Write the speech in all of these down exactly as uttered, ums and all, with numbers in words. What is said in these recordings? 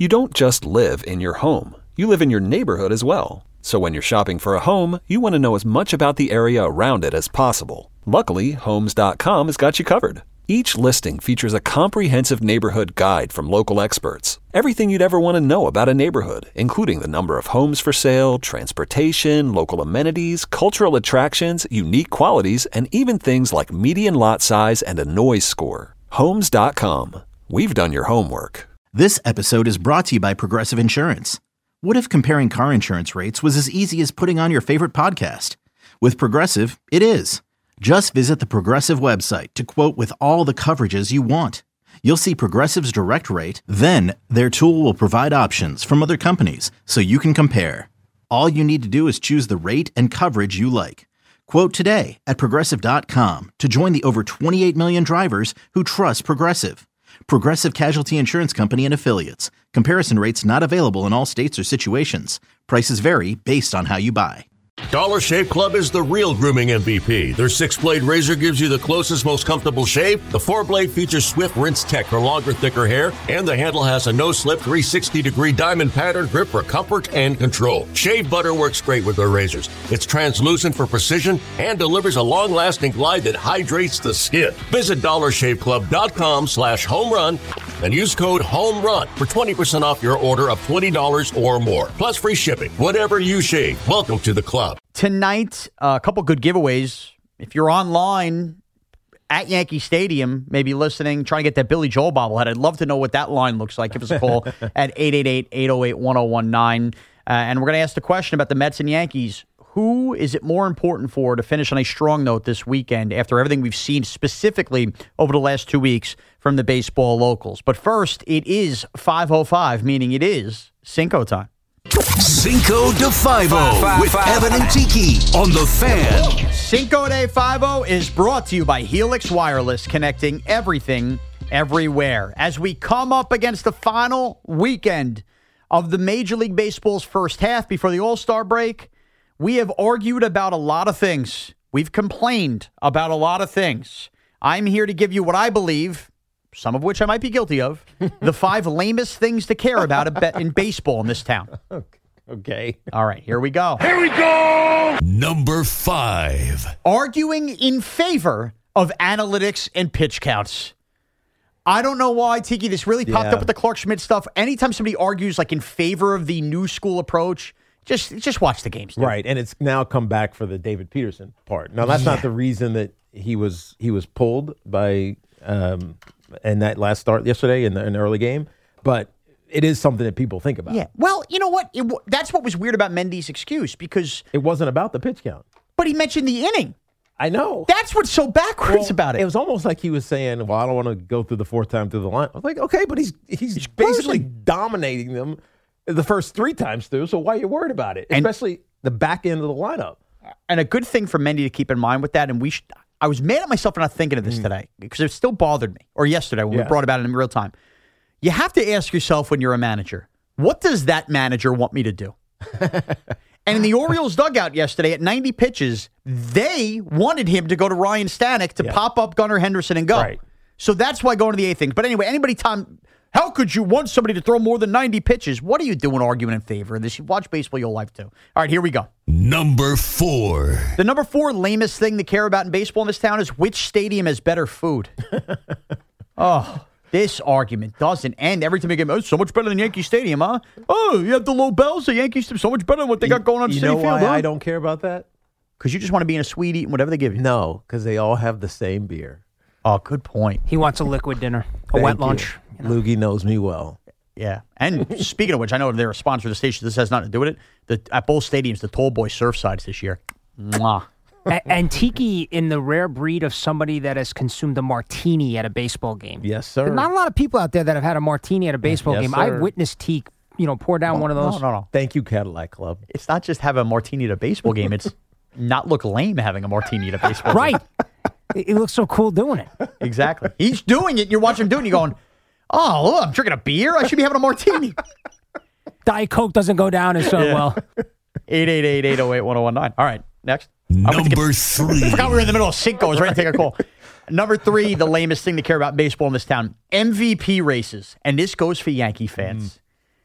You don't just live in your home. You live in your neighborhood as well. So when you're shopping for a home, you want to know as much about the area around it as possible. Luckily, Homes dot com has got you covered. Each listing features a comprehensive neighborhood guide from local experts. Everything you'd ever want to know about a neighborhood, including the number of homes for sale, transportation, local amenities, cultural attractions, unique qualities, and even things like median lot size and a noise score. Homes dot com. We've done your homework. This episode is brought to you by Progressive Insurance. What if comparing car insurance rates was as easy as putting on your favorite podcast? With Progressive, it is. Just visit the Progressive website to quote with all the coverages you want. You'll see Progressive's direct rate, then their tool will provide options from other companies so you can compare. All you need to do is choose the rate and coverage you like. Quote today at Progressive dot com to join the over twenty-eight million drivers who trust Progressive. Progressive Casualty Insurance Company and Affiliates. Comparison rates not available in all states or situations. Prices vary based on how you buy. Dollar Shave Club is the real grooming M V P. Their six-blade razor gives you the closest, most comfortable shave. The four-blade features swift rinse tech for longer, thicker hair. And the handle has a no-slip three hundred sixty degree diamond pattern grip for comfort and control. Shave butter works great with their razors. It's translucent for precision and delivers a long-lasting glide that hydrates the skin. Visit dollar shave club dot com slash home run and use code HOMERUN for twenty percent off your order of twenty dollars or more. Plus free shipping. Whatever you shave, welcome to the club. Tonight, uh, a couple good giveaways. If you're online at Yankee Stadium, maybe listening, trying to get that Billy Joel bobblehead, I'd love to know what that line looks like. Give us a call at eight eight eight, eight oh eight, one oh one nine. Uh, and we're going to ask the question about the Mets and Yankees. Who is it more important for to finish on a strong note this weekend after everything we've seen specifically over the last two weeks from the baseball locals? But first, it is five oh five, meaning it is Cinco time. Cinco de Five-O with Evan and Tiki on The Fan. Cinco de Five-O is brought to you by Helix Wireless, connecting everything, everywhere. As we come up against the final weekend of the Major League Baseball's first half before the All-Star break, we have argued about a lot of things. We've complained about a lot of things. I'm here to give you what I believe, some of which I might be guilty of, the five lamest things to care about in baseball in this town. Okay. All right, here we go. Here we go! Number five. Arguing in favor of analytics and pitch counts. I don't know why, Tiki, this really popped Yeah. up with the Clark Schmidt stuff. Anytime somebody argues like in favor of the new school approach, just just watch the games. Dude. Right, and it's now come back for the David Peterson part. Now, that's Yeah. not the reason that he was he was pulled by um, in that last start yesterday in the, in the early game, but it is something that people think about. Yeah. Well, you know what? It, w- that's what was weird about Mendy's excuse because It wasn't about the pitch count. but he mentioned the inning. I know. That's what's so backwards Well, about it. It was almost like he was saying, well, I don't want to go through the fourth time through the line. I was like, okay, but he's he's, He's basically cruising. dominating them the first three times through, so why are you worried about it? And- Especially the back end of the lineup. And a good thing for Mendy to keep in mind with that, and we should, I was mad at myself for not thinking of this today because it still bothered me, or yesterday when we Yeah. brought about it in real time. You have to ask yourself when you're a manager, what does that manager want me to do? And in the Orioles dugout yesterday at ninety pitches, they wanted him to go to Ryan Stanek to Yeah. pop up Gunnar Henderson and go. Right. So that's why going to the eighth inning. But anyway, anybody time, how could you want somebody to throw more than ninety pitches? What are you doing arguing in favor of this? You watch baseball your life too. All right, here we go. Number four. The number four lamest thing to care about in baseball in this town is which stadium has better food. Oh, this argument doesn't end. Every time you get, oh, it's so much better than Yankee Stadium, huh? Oh, you have the low bells at Yankee Stadium, so much better than what they got going on You Citi know Field, why huh? I don't care about that? Because you just want to be in a suite eating whatever they give you. No, because they all have the same beer. Oh, good point. He wants a liquid dinner, a Thank wet you. lunch. You know. Loogie knows me well. Yeah. And speaking of which, I know they're a sponsor of the station. This has nothing to do with it. The, at both stadiums, the Tall Boy Surfsides this year. Mwah. A- and Tiki, in the rare breed of somebody that has consumed a martini at a baseball game. Yes, sir. There's not a lot of people out there that have had a martini at a baseball Yes, game. sir. I've witnessed Tiki, you know, pour down one of those. No, no, no. Thank you, Cadillac Club. It's not just have a martini at a baseball game. It's not look lame having a martini at a baseball game. Right. He he looks so cool doing it. Exactly. He's doing it, and you're watching him do it, and you're going, oh, look, I'm drinking a beer? I should be having a martini. Diet Coke doesn't go down as so Yeah. well. eight eight eight, eight oh eight, one oh one nine. All right, next. I went to Number get- three. I forgot we were in the middle of Cinco. I was ready to take a call. Number three, the lamest thing to care about baseball in this town, M V P races. And this goes for Yankee fans.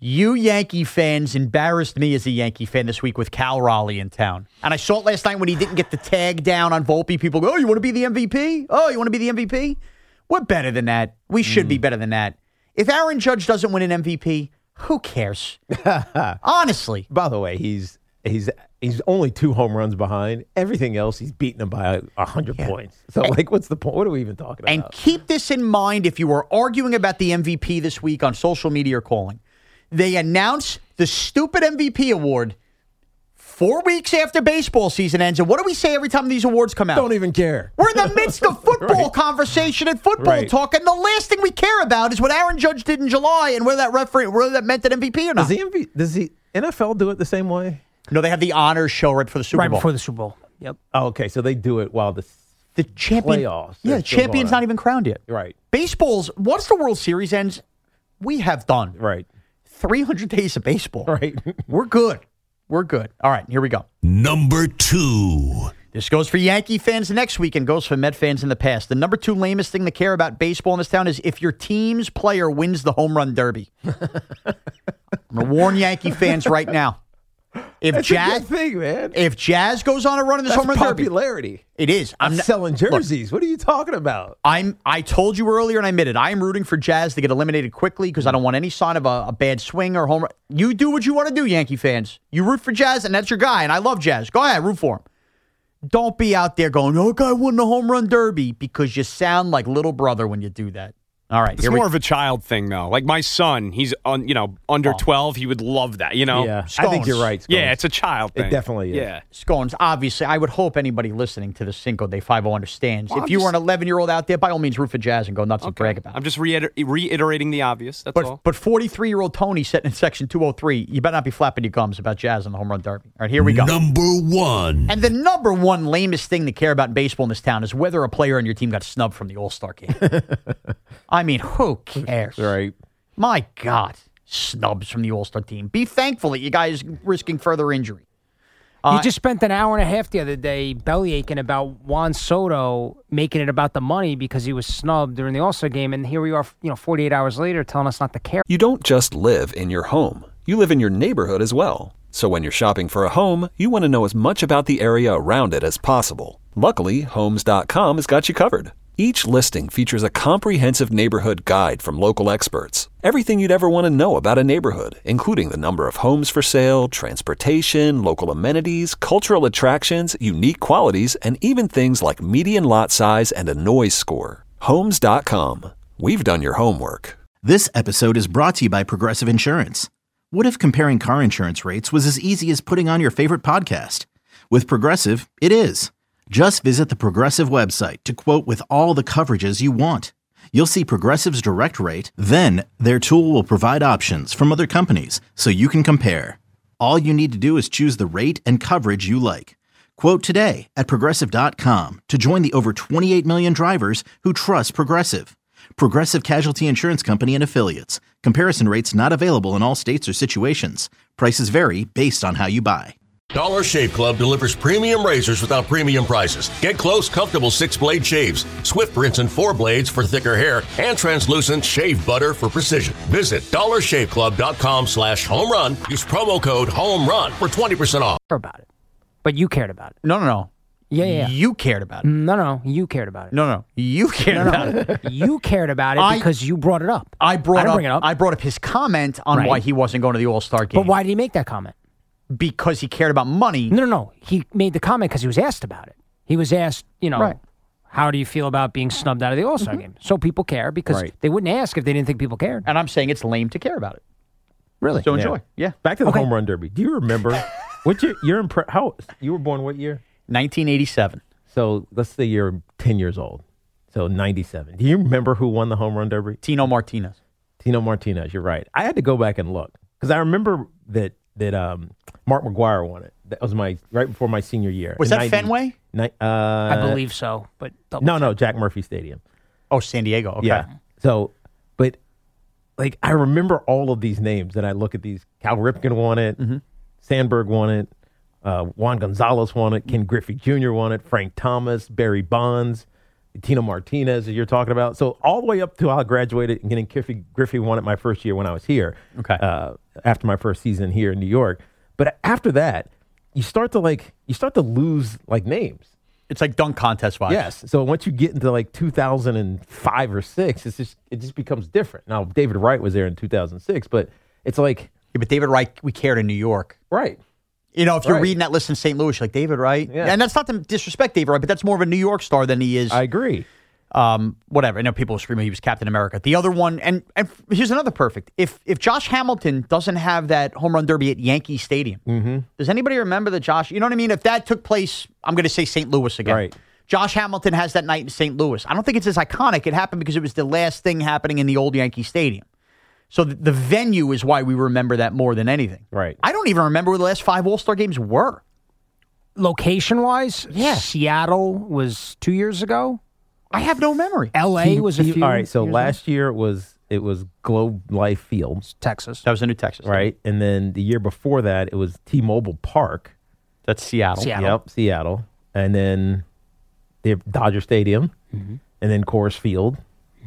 You Yankee fans embarrassed me as a Yankee fan this week with Cal Raleigh in town. And I saw it last night when he didn't get the tag down on Volpe. People go, oh, you want to be the M V P? Oh, you want to be the M V P? We're better than that. We should mm. be better than that. If Aaron Judge doesn't win an M V P, who cares? Honestly. By the way, he's he's he's only two home runs behind. Everything else, he's beating them by a hundred yeah. points. So, and, like, what's the point? What are we even talking about? And keep this in mind if you were arguing about the M V P this week on social media or calling. They announced the stupid M V P award four weeks after baseball season ends. And what do we say every time these awards come out? Don't even care. We're in the midst of football right. conversation and football right. talk. And the last thing we care about is what Aaron Judge did in July and whether that referee, whether that meant an M V P or not. Does the, M V P, does the N F L do it the same way? No, they have the honors show right before the Super right Bowl. Right before the Super Bowl. Yep. Oh, okay, so they do it while the the champion, playoffs. Yeah, the champion's not even crowned yet. Right. Baseball's, once the World Series ends, we have done. Right. three hundred days of baseball. Right. We're good. We're good. All right, here we go. Number two. This goes for Yankee fans next week and goes for Met fans in the past. The number two lamest thing to care about baseball in this town is if your team's player wins the home run derby. I'm going to warn Yankee fans right now. If That's Jazz, a good thing, man. If Jazz goes on a run in this That's home run popularity. derby, it is. I'm, I'm selling jerseys. Look, what are you talking about? I'm. I told you earlier, and I admitted I am rooting for Jazz to get eliminated quickly because I don't want any sign of a, a bad swing or home run. You do what you want to do, Yankee fans. You root for Jazz, and that's your guy. And I love Jazz. Go ahead, root for him. Don't be out there going, "Oh, guy won the home run derby," because you sound like little brother when you do that. All right, it's more we... of a child thing, though. Like my son, he's on, you know, under oh. twelve. He would love that, you know. Yeah, Scones. I think you're right. Scones. Yeah, it's a child thing. It definitely is. Yeah, Scones. Obviously, I would hope anybody listening to the Cinco de Five understands. Well, if I'm you just... were an eleven-year-old out there, by all means, root for Jazz and go nuts okay. and brag about it. I'm just reiter- reiterating the obvious. That's but, all. But forty-three-year-old Tony sitting in section two oh three, you better not be flapping your gums about Jazz and the home run derby. All right, here we go. Number one. And the number one lamest thing to care about in baseball in this town is whether a player on your team got snubbed from the All-Star game. I mean, who cares? Right. My God. Snubs from the All-Star team. Be thankful that you guys risking further injury. Uh, Uh, you just spent an hour and a half the other day belly aching about Juan Soto making it about the money because he was snubbed during the All-Star game, and here we are, you know, forty-eight hours later telling us not to care. You don't just live in your home. You live in your neighborhood as well. So when you're shopping for a home, you want to know as much about the area around it as possible. Luckily, Homes dot com has got you covered. Each listing features a comprehensive neighborhood guide from local experts. Everything you'd ever want to know about a neighborhood, including the number of homes for sale, transportation, local amenities, cultural attractions, unique qualities, and even things like median lot size and a noise score. Homes dot com. We've done your homework. This episode is brought to you by Progressive Insurance. What if comparing car insurance rates was as easy as putting on your favorite podcast? With Progressive, it is. Just visit the Progressive website to quote with all the coverages you want. You'll see Progressive's direct rate, then their tool will provide options from other companies so you can compare. All you need to do is choose the rate and coverage you like. Quote today at Progressive dot com to join the over twenty-eight million drivers who trust Progressive. Progressive Casualty Insurance Company and Affiliates. Comparison rates not available in all states or situations. Prices vary based on how you buy. Dollar Shave Club delivers premium razors without premium prices. Get close, comfortable six-blade shaves, swift rinse and four blades for thicker hair, and translucent shave butter for precision. Visit dollar shave club dot com slash home run. Use promo code home run for twenty percent off. About it, but you cared about it. No, no, no. Yeah, yeah. You cared about it. No, no, you cared about it. No, no. You cared no, about no. it. You cared about it I, because you brought it up. I brought I didn't up, bring it up. I brought up his comment on right. why he wasn't going to the All-Star game. But why did he make that comment? Because he cared about money. No, no, no. He made the comment because he was asked about it. He was asked, you know, right. how do you feel about being snubbed out of the All-Star mm-hmm. game? So people care because right. they wouldn't ask if they didn't think people cared. And I'm saying it's lame to care about it. Really? So enjoy. Yeah. yeah. Back to the okay. home run derby. Do you remember what year? You're impre- how you were born? What year? nineteen eighty-seven. So let's say you're ten years old. So ninety-seven. Do you remember who won the home run derby? Tino Martinez. Tino Martinez. You're right. I had to go back and look because I remember that that um, Mark McGwire won it. That was my right before my senior year. Was that ninety, Fenway? Ni- uh, I believe so, but no, no, Jack Murphy Stadium. Oh, San Diego. Okay. Yeah. So, but like I remember all of these names, and I look at these. Cal Ripken won it. Mm-hmm. Sandberg won it. Uh, Juan Gonzalez won it. Ken Griffey Junior won it. Frank Thomas, Barry Bonds, Tino Martinez that you're talking about. So all the way up to how I graduated and getting Griffey, Griffey won it my first year when I was here. Okay. Uh, after my first season here in New York. But after that, you start to like you start to lose like names. It's like dunk contest vibes. Yes. So once you get into like two thousand five or six, it's just it just becomes different. Now David Wright was there in two thousand six, but it's like yeah, but David Wright, we cared in New York. Right. You know, if you're Right. reading that list in Saint Louis, you're like David Wright. Yeah. And that's not to disrespect David Wright, but that's more of a New York star than he is. I agree. Um, whatever. I know people were screaming he was Captain America. The other one, and, and here's another perfect. If if Josh Hamilton doesn't have that home run derby at Yankee Stadium, Mm-hmm. does anybody remember that Josh? You know what I mean? If that took place, I'm going to say Saint Louis again. Right. Josh Hamilton has that night in Saint Louis. I don't think it's as iconic. It happened because it was the last thing happening in the old Yankee Stadium. So the, the venue is why we remember that more than anything. Right. I don't even remember where the last five All-Star games were. Location wise, Yeah. Seattle was two years ago. I have no memory. L A was a He- few. All right. So years last year it was it was Globe Life Field, ago. Texas. That was in New Texas. right? And then the year before that it was T-Mobile Park. That's Seattle. Seattle. Yep, Seattle. And then the Dodger Stadium, Mm-hmm. and then Coors Field,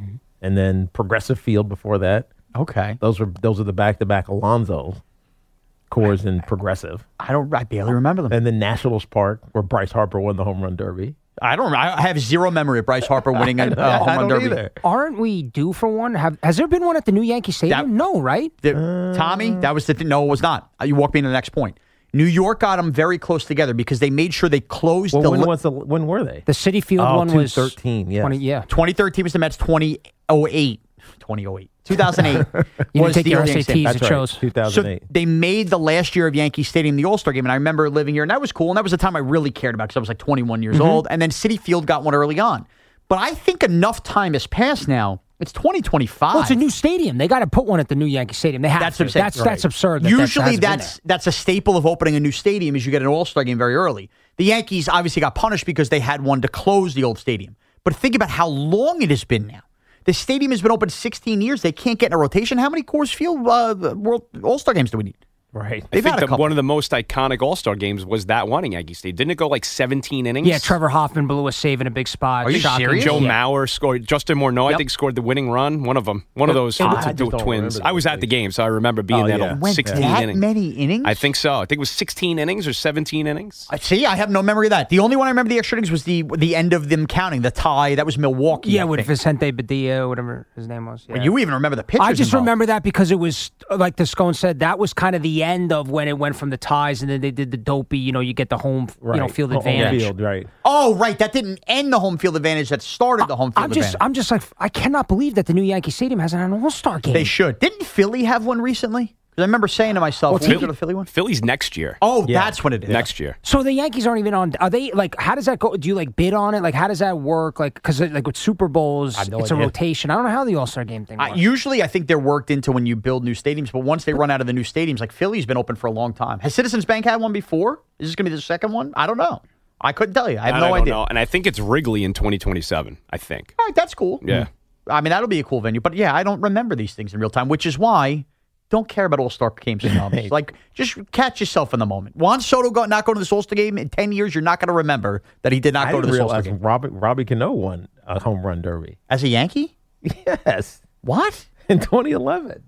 and then Progressive Field before that. Okay. Those were those are the back to back Alonzo, Coors and Progressive, I don't. I barely remember them. and then Nationals Park where Bryce Harper won the home run derby. I don't. I have zero memory of Bryce Harper winning a uh, home I run don't derby. either. Aren't we due for one? Have, has there been one at the new Yankee Stadium? That- no, right? The- Tommy, that was the thing. No, it was not. Uh, You walked me to the next point. New York got them very close together because they made sure they closed Well, the. when li- was the when were they? The City Field Oh, one was twenty thirteen, yes. twenty, yeah. twenty thirteen was the Mets. twenty oh eight. twenty oh eight. two thousand eight You was didn't take the your old S A Yankee Ts. Stadium. That's It right, shows. two thousand eight. So they made the last year of Yankee Stadium the All-Star game, and I remember living here, and that was cool, and that was the time I really cared about because I was like twenty-one years Mm-hmm. old, and then Citi Field got one early on. But I think enough time has passed now. It's twenty twenty-five. Well, it's a new stadium. They got to put one at the new Yankee Stadium. They have That's to. what I'm saying. That's that's absurd. That Usually that that's that's a staple of opening a new stadium is you get an All-Star game very early. The Yankees obviously got punished because they had one to close the old stadium. But think about how long it has been now. The stadium has been open sixteen years. They can't get in a rotation. How many Coors Field uh, World All-Star games do we need? Right. I They've think had a the, couple. one of the most iconic All-Star games was that one in Yankee Stadium. Didn't it go like seventeen innings? Yeah, Trevor Hoffman blew a save in a big spot. Are you Shocking. serious? Joe Yeah. Mauer scored. Justin Morneau, Yep. I think, scored the winning run. One of them. One of those I two just don't twins. remember I was those at the things. game, so I remember being Oh, there. yeah. to Went sixteen that innings. many innings? I think so. I think it was sixteen innings or seventeen innings. I see. I have no memory of that. The only one I remember the extra innings was the the end of them counting the tie. That was Milwaukee. Yeah, I with think. Vicente Badia, whatever his name was. Yeah. Well, you even remember the pitchers. I just involved. remember that because it was like the Scone said. That was kind of the end of when it went from the ties, and then they did the dopey. You know, you get the home, Right. you know, field Home advantage. Field, right. Oh, right. That didn't end the home field advantage. That started the home field I'm just, advantage. I'm just like, I cannot believe that the new Yankee Stadium hasn't had an All Star game. They should. Didn't Philly have one recently? Because I remember saying to myself, Well, "Will we Philly- go to the Philly one?" Philly's next year. Oh, Yeah. that's what it is. Next year. So the Yankees aren't even on. Are they like? How does that go? Do you like bid on it? Like, how does that work? Like, because like with Super Bowls, I have no it's a idea. rotation. I don't know how the All Star game thing Uh, works. usually, I think they're worked into when you build new stadiums, but once they run out of the new stadiums, like Philly's been open for a long time. Has Citizens Bank had one before? Is this going to be the second one? I don't know. I couldn't tell you. I have And no I don't idea. know. And I think it's Wrigley in twenty twenty-seven, I think. All right, that's cool. Yeah. I mean, that'll be a cool venue. But yeah, I don't remember these things in real time, which is why don't care about All-Star games and albums. Like, just catch yourself in the moment. Juan Soto go, not going to this All-Star game in ten years, you're not going to remember that he did not I go to didn't this All-Star realize game. Robbie, Robbie Cano won a home run derby. As a Yankee? Yes. What? In twenty eleven.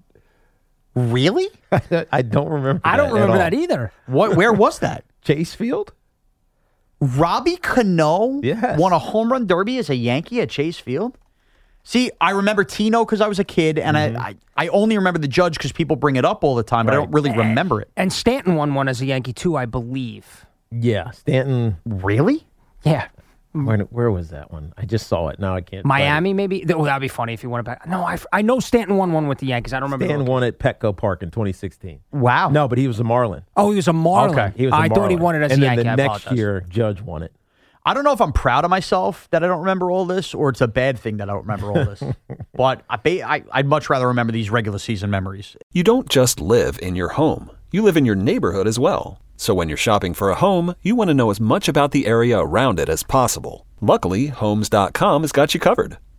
Really? I don't remember I don't that remember at that all. either. What? Where was that? Chase Field? Robbie Cano Yes. won a home run derby as a Yankee at Chase Field? See, I remember Tino because I was a kid, and I, I, I only remember the Judge because people bring it up all the time, but I Right. don't really remember it. And Stanton won one as a Yankee too, I believe. Yeah. Stanton. Really? Yeah. Where, where was that one? I just saw it. Now I can't. find Miami, maybe. Oh, that'd be funny if you went back. No, I, I know Stanton won one with the Yankees. I don't it. remember. Stan the- won at Petco Park in twenty sixteen. Wow. No, but he was a Marlin. Oh, he was a Marlin. Okay. He was a I thought he Marlin. won it as and a then Yankee. the I next apologize. year, Judge won it. I don't know if I'm proud of myself that I don't remember all this, or it's a bad thing that I don't remember all this. But I, ba- I, I'd much rather remember these regular season memories. You don't just live in your home, you live in your neighborhood as well. So when you're shopping for a home, you want to know as much about the area around it as possible. Luckily, Homes dot com has got you covered.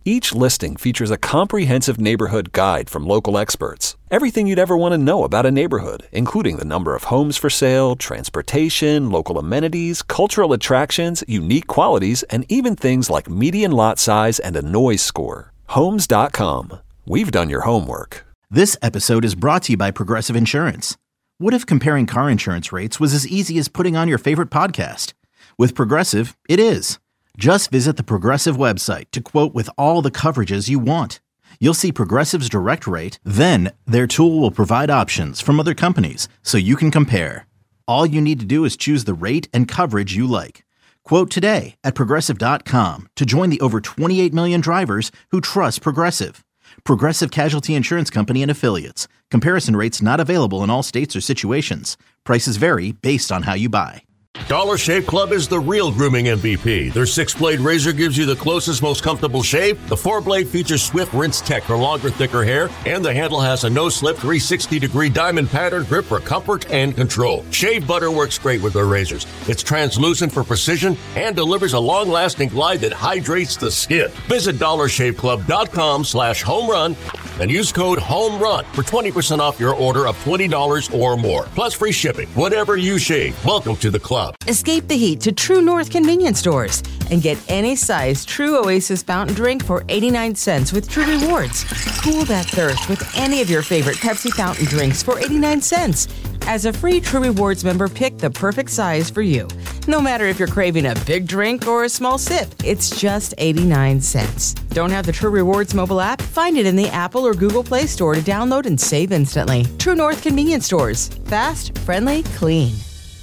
Each listing features a comprehensive neighborhood guide from local experts. Everything you'd ever want to know about a neighborhood, including the number of homes for sale, transportation, local amenities, cultural attractions, unique qualities, and even things like median lot size and a noise score. Homes dot com. We've done your homework. This episode is brought to you by Progressive Insurance. What if comparing car insurance rates was as easy as putting on your favorite podcast? With Progressive, it is. Just visit the Progressive website to quote with all the coverages you want. You'll see Progressive's direct rate, then their tool will provide options from other companies so you can compare. All you need to do is choose the rate and coverage you like. Quote today at Progressive dot com to join the over twenty-eight million drivers who trust Progressive. Progressive Casualty Insurance Company and Affiliates. Comparison rates not available in all states or situations. Prices vary based on how you buy. Dollar Shave Club is the real grooming M V P. Their six-blade razor gives you the closest, most comfortable shave. The four-blade features Swift Rinse Tech for longer, thicker hair. And the handle has a no-slip three sixty degree diamond pattern grip for comfort and control. Shave butter works great with their razors. It's translucent for precision and delivers a long-lasting glide that hydrates the skin. Visit dollar shave club dot com slash home run and use code HOMERUN for twenty percent off your order of twenty dollars or more. Plus free shipping. Whatever you shave, welcome to the club. Escape the heat to True North convenience stores and get any size True Oasis fountain drink for eighty-nine cents with True Rewards. Cool that thirst with any of your favorite Pepsi fountain drinks for eighty-nine cents. As a free True Rewards member, pick the perfect size for you. No matter if you're craving a big drink or a small sip, it's just eighty-nine cents. Don't have the True Rewards mobile app? Find it in the Apple or Google Play Store to download and save instantly. True North convenience stores. Fast, friendly, clean.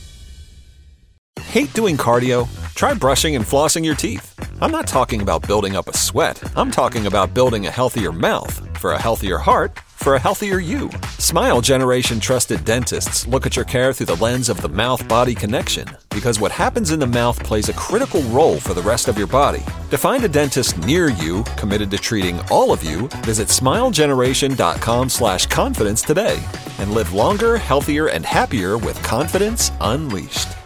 Hate doing cardio? Try brushing and flossing your teeth. I'm not talking about building up a sweat. I'm talking about building a healthier mouth. For a healthier heart, for a healthier you. Smile Generation trusted dentists look at your care through the lens of the mouth-body connection, because what happens in the mouth plays a critical role for the rest of your body. To find a dentist near you committed to treating all of you, visit smile generation dot com slash confidence today and live longer, healthier, and happier with confidence unleashed.